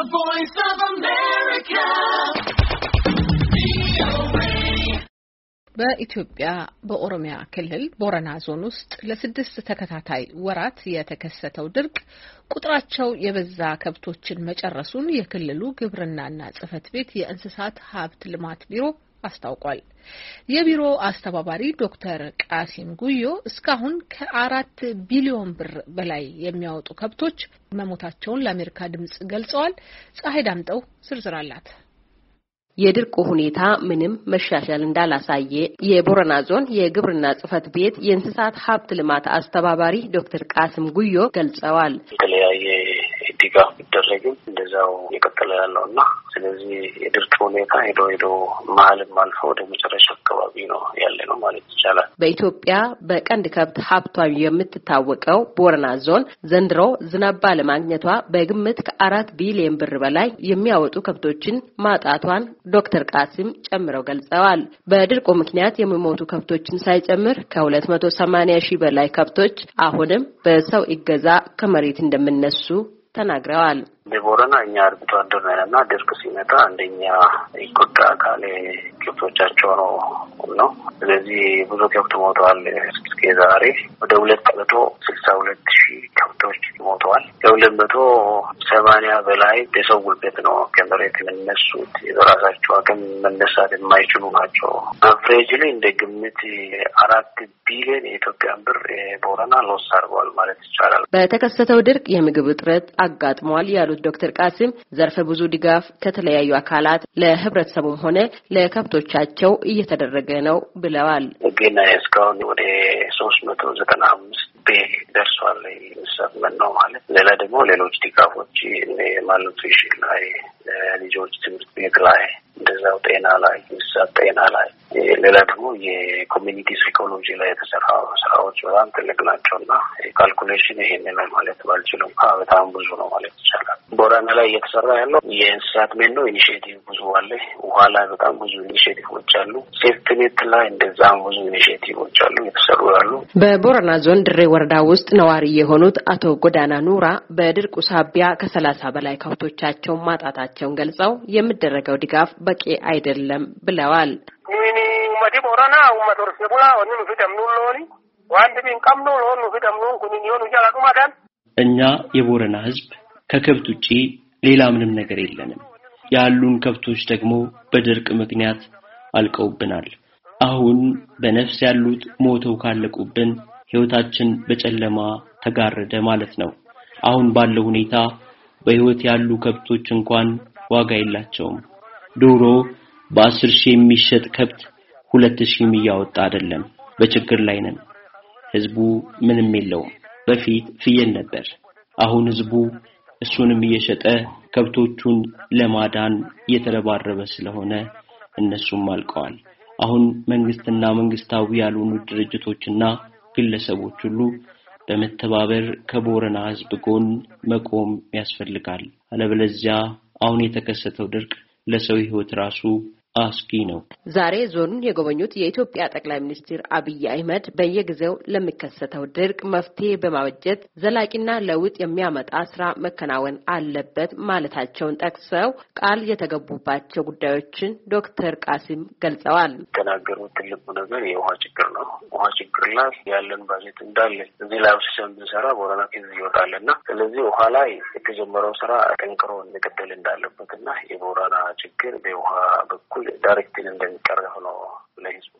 voice of America. በኢትዮጵያ በኦሮሚያ ክልል ቦረና ዞን ውስጥ ለስድስት ተከታታይ ወራት የተከሰተው ድርቅ ቁጥራቸው የበዛ ከብቶችን መጨረሱን የክልሉ ግብርናና ጽሕፈት ቤት የእንስሳት ሀብት ልማት ቢሮ አስታውቋል። የቢሮ አስተባባሪ ዶክተር ቃሲም ጉዮ እስካሁን ከ4 ቢሊዮን ብር በላይ የሚያወጡ ከብቶች መሞታቸውን ለአሜሪካ ድምጽ ገልጸዋል። ፀሐይ ዳምጠው ዝርዝር አላት። የድርቁ ሁኔታ ምንም መሻሻል እንዳላሳየ የቦረና ዞን የግብርና ጽሕፈት ቤት የእንስሳት ሀብት ልማት አስተባባሪ ዶክተር ቃሲም ጉዮ ገልጸዋል። ድጋፍ ቢደረግም እንደዛው የቀጠለ ያለውና ስለዚህ የድርቅ ሁኔታ ሄዶ መሀልም አልፎ ወደ መጨረሻ አካባቢ ነው ያለ ነው ማለት ይቻላል። በኢትዮጵያ በቀንድ ከብት ሀብቷ የምትታወቀው ቦረና ዞን ዘንድሮ ዝናብ ባለማግኘቷ በግምት ከ4 ቢሊዮን ብር በላይ የሚያወጡ ከብቶችን ማጣቷን ዶክተር ቃሲም ጨምረው ገልጸዋል። በድርቁ ምክንያት የሚሞቱ ከብቶችን ሳይጨምር ከ280 ሺህ በላይ ከብቶች አሁንም በሰው እገዛ ከመሬት እንደሚነሱ ተናግረዋል። በቦረና እኛ አርብቶ አደር ነንና ድርቅ ሲመጣ አንደኛ ይቆጣ ካለ ከብቶቻቸው ነው። ስለዚህ ብዙ ከብት ሞተዋል። እስከ ዛሬ ወደ 262 ሺህ ከብቶች ሞተዋል። ከ280 በላይ በሰው ጉልበት ነው ከመሬት የሚነሱት። የራሳቸው አቅም መነሳት የማይችሉ ናቸው። አቨሬጅሊ እንደ ግምት 4 ቢሊዮን የኢትዮጵያ ብር ቦረና ሎስ አድርጓል ማለት ይቻላል። በተከሰተው ድርቅ የምግብ እጥረት አጋጥሟል ያሉት ዶክተር ቃሲም ዘርፈ ብዙ ድጋፍ ከተለያዩ አካላት ለህብረተሰቡም ሆነ ለከብቶቻቸው እየተደረገ ነው ብለዋል። ግን እስካሁን ወደ 395 ደርሷል ሰብመን ነው ማለት። ሌላ ደግሞ ሌሎች ድጋፎች ማልኑትሪሽን ላይ፣ ልጆች ትምህርት ቤት ላይ፣ እንደዛው ጤና ላይ፣ እንስሳት ጤና ላይ፣ ሌላ ደግሞ የኮሚኒቲ ሳይኮሎጂ ላይ የተሰራው ስራዎች በጣም ትልቅ ናቸውና ካልኩሌሽን ይሄንን ነው ማለት ባልችልም በጣም ብዙ ነው ማለት ይቻላል። ቦረና ላይ እየተሰራ ያለው የእንስሳት ሜኖ ኢኒሼቲቭ ብዙ አለ። ውሃ ላይ በጣም ብዙ ኢኒሼቲቮች አሉ። ሴፍቲኔት ላይ እንደዛም ብዙ ኢኒሼቲቮች አሉ የተሰሩ ያሉ። በቦረና ዞን ድሬ ወረዳ ውስጥ ነዋሪ የሆኑት አቶ ጎዳና ኑራ በድርቁ ሳቢያ ከ30 በላይ ከብቶቻቸውን ማጣታቸውን ገልጸው የሚደረገው ድጋፍ በቂ አይደለም ብለዋል። ኡመቲ ቦረና ኡመት ወርሰቡላ ወንኑ ፍደምኑሎኒ ዋንድቢን ቀምኑ ሎኑ ፍደምኑ ኩኒዮኑ ጃላቱማዳን እኛ የቦረና ህዝብ ከከብት ውጪ ሌላ ምንም ነገር የለንም። ያሉን ከብቶች ደግሞ በድርቅ ምክንያት አልቀውብናል። አሁን በነፍስ ያሉት ሞተው ካለቁብን ህይወታችን በጨለማ ተጋረደ ማለት ነው። አሁን ባለው ሁኔታ በህይወት ያሉ ከብቶች እንኳን ዋጋ የላቸውም። ዶሮ በ10 ሺህ የሚሸጥ ከብት 2 ሺህ የሚያወጣ አይደለም። በችግር ላይ ነን። ህዝቡ ምንም የለውም። በፊት ፍየል ነበር። አሁን ህዝቡ እሱንም እየሸጠ ከብቶቹን ለማዳን እየተረባረበ ስለሆነ እነሱም አልቀዋል። አሁን መንግስትና መንግስታዊ ያልሆኑ ድርጅቶችና ግለሰቦች ሁሉ በመተባበር ከቦረና ህዝብ ጎን መቆም ያስፈልጋል። አለበለዚያ አሁን የተከሰተው ድርቅ ለሰው ህይወት ራሱ አስጊ ነው። ዛሬ ዞኑን የጎበኙት የኢትዮጵያ ጠቅላይ ሚኒስትር አብይ አህመድ በየጊዜው ለሚከሰተው ድርቅ መፍትሄ በማበጀት ዘላቂና ለውጥ የሚያመጣ ስራ መከናወን አለበት ማለታቸውን ጠቅሰው ቃል የተገቡባቸው ጉዳዮችን ዶክተር ቃሲም ገልጸዋል። ተናገሩት ትልቁ ነገር የውሃ ችግር ነው። ውሃ ችግር ላይ ያለን ባጀት እንዳለ እዚህ ላይ አብስሰን ብንሰራ ቦረና ከዚህ ይወጣልና ስለዚህ ውሃ ላይ የተጀመረው ስራ ጠንክሮ መቀጠል እንዳለበትና የቦረና ችግር በውሃ በኩል ዳይሬክትሊ እንደሚቀረፍ ነው ለህዝቡ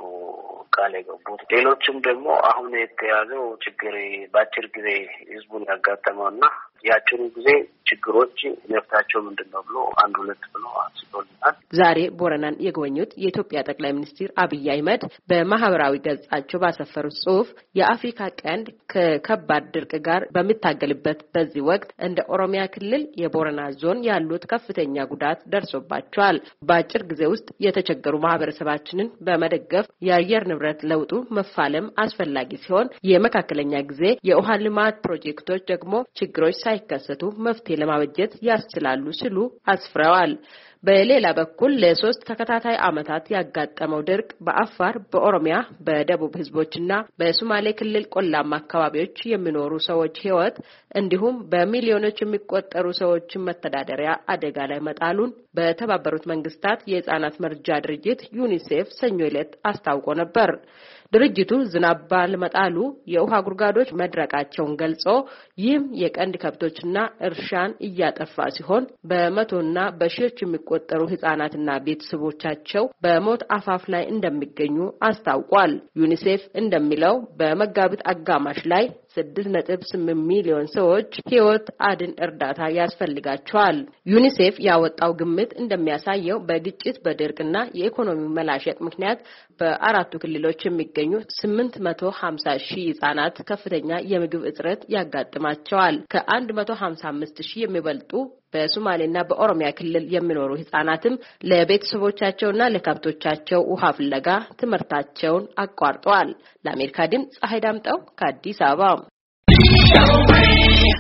ቃል የገቡት። ሌሎችም ደግሞ አሁን የተያዘው ችግር በአጭር ጊዜ ህዝቡን ያጋጠመውና ያጭሩ ጊዜ ችግሮች መፍታቸው ምንድነው ብሎ አንድ ሁለት ብሎ አስቦልናል። ዛሬ ቦረናን የጎበኙት የኢትዮጵያ ጠቅላይ ሚኒስትር አብይ አህመድ በማህበራዊ ገጻቸው ባሰፈሩት ጽሑፍ የአፍሪካ ቀንድ ከከባድ ድርቅ ጋር በሚታገልበት በዚህ ወቅት እንደ ኦሮሚያ ክልል የቦረና ዞን ያሉት ከፍተኛ ጉዳት ደርሶባቸዋል። በአጭር ጊዜ ውስጥ የተቸገሩ ማህበረሰባችንን በመደገፍ የአየር ንብረት ለውጡ መፋለም አስፈላጊ ሲሆን የመካከለኛ ጊዜ የውሃ ልማት ፕሮጀክቶች ደግሞ ችግሮች ሳይከሰቱ መፍትሄ ለማበጀት ያስችላሉ ሲሉ አስፍረዋል። በሌላ በኩል ለሶስት ተከታታይ ዓመታት ያጋጠመው ድርቅ በአፋር፣ በኦሮሚያ፣ በደቡብ ህዝቦችና በሶማሌ ክልል ቆላማ አካባቢዎች የሚኖሩ ሰዎች ህይወት እንዲሁም በሚሊዮኖች የሚቆጠሩ ሰዎች መተዳደሪያ አደጋ ላይ መጣሉን በተባበሩት መንግስታት የህፃናት መርጃ ድርጅት ዩኒሴፍ ሰኞ ዕለት አስታውቆ ነበር። ድርጅቱ ዝናብ ባለመጣሉ የውሃ ጉድጓዶች መድረቃቸውን ገልጾ ይህም የቀንድ ከብቶችና እርሻን እያጠፋ ሲሆን በመቶና በሺዎች የሚቆጠሩ ህፃናትና ቤተሰቦቻቸው በሞት አፋፍ ላይ እንደሚገኙ አስታውቋል። ዩኒሴፍ እንደሚለው በመጋቢት አጋማሽ ላይ 6.8 ሚሊዮን ሰዎች ህይወት አድን እርዳታ ያስፈልጋቸዋል። ዩኒሴፍ ያወጣው ግምት እንደሚያሳየው በግጭት በድርቅና የኢኮኖሚ መላሸቅ ምክንያት በአራቱ ክልሎች የሚገኙ 850 ሺህ ህጻናት ከፍተኛ የምግብ እጥረት ያጋጥማቸዋል። ከ155 ሺህ የሚበልጡ በሶማሌና በኦሮሚያ ክልል የሚኖሩ ህጻናትም ለቤተሰቦቻቸውና ለከብቶቻቸው ውሃ ፍለጋ ትምህርታቸውን አቋርጠዋል። ለአሜሪካ ድምፅ ፀሐይ ዳምጠው ከአዲስ አበባ